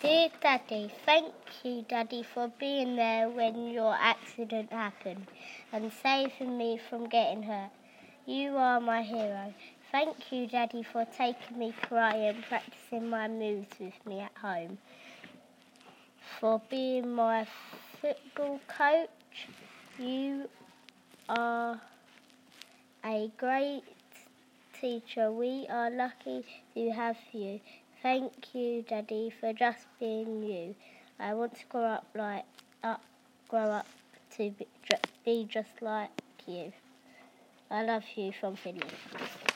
Dear Daddy, thank you, Daddy, for being there when your accident happened and saving me from getting hurt. You are my hero. Thank you, Daddy, for taking me karate and practicing my moves with me at home. For being my football coach. You are a great teacher. We are lucky to have you. Thank you, Daddy, for just being you. I want to grow up to be just like you. I love you from Finley.